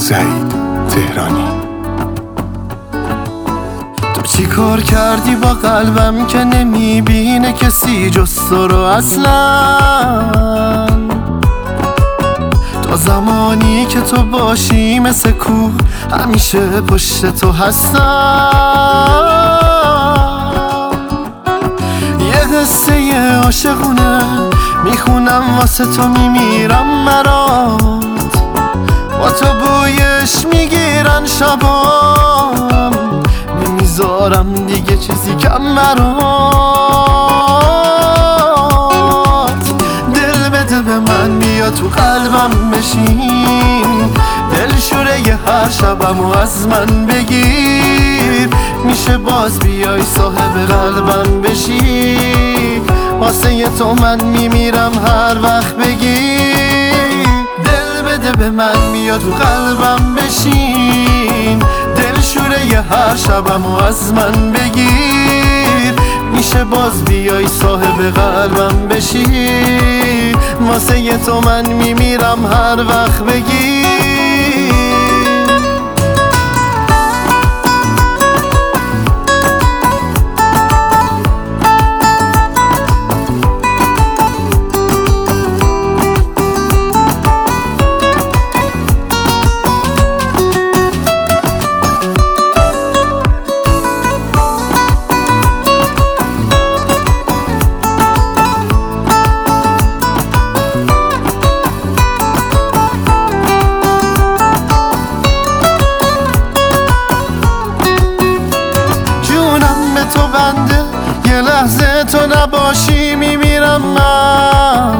سعید تهرانی. تو چی کار کردی با قلبم که نمیبینه کسی جز تو رو اصلا؟ تا زمانی که تو باشی مثل کوه همیشه پشت تو هستم. یه قصه عاشقونه میخونم واسه تو، میمیرم مرات با تو بویش میگیرن شبام، نمیذارم دیگه چیزی کم برات. دل بده به من، بیا تو قلبم بشین، دلشوره هر شبمو از من بگیر. میشه باز بیای صاحب قلبم بشی، واسه تو من میمیرم هر وقت بگی. دل بده به من، بیا تو قلبم بشین، دلشوره هر شبمو از من بگیر. میشه باز بیای صاحب قلبم بشی، واسه تو من میمیرم هر وقت بگی. تو بنده، یه لحظه تو نباشی میمیرم من.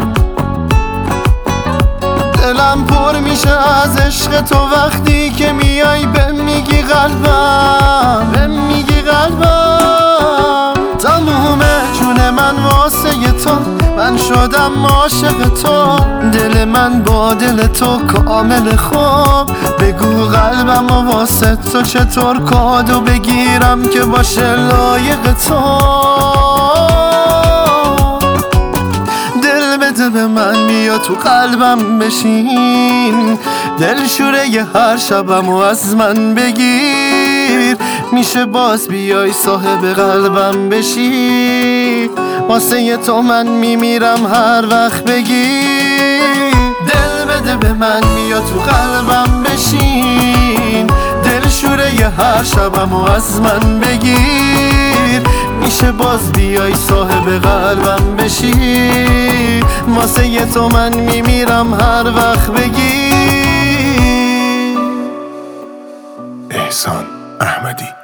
دلم پر میشه از عشق تو وقتی که میای بهم میگی قلبم، تموم جون من واسه تو، من شدم عاشق تو. دل من با دل تو کامل خوب، بگو قلبم و واسه تو چطور کادو بگیرم که باشه لایق تو. دل بده به من، بیا تو قلبم بشین، دلشوره هر شبمو از من بگیر. میشه باز بیای صاحب قلبم بشی، واسه تو من میمیرم هر وقت بگی. دل بده به من، بیا تو قلبم بشین، دلشوره هر شبمو از من بگیر. میشه باز بیای صاحب قلبم بشی، واسه تو من میمیرم هر وقت بگی. احسان احمدی.